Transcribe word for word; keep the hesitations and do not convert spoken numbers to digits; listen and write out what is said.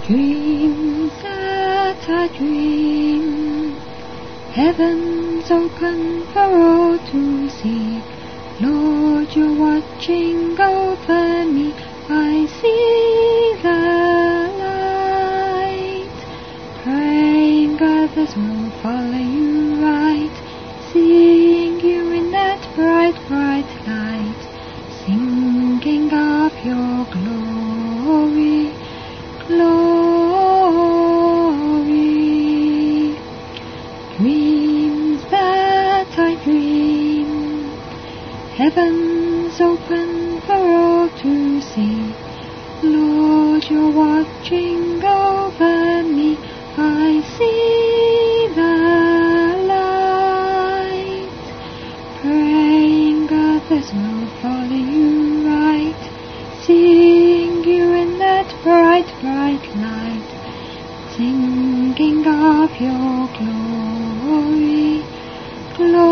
Dreams that I dream, heavens open for all to see. Lord, you're watching over me. I see the light, praying others will follow you right, seeing you in that bright, bright light, singing of your glory, glory. Dreams that I dream, heavens open for all to see. Lord, you're watching over me. I see the light, praying others will follow you right, seeing you in that bright, bright light, singing of your glory, glory.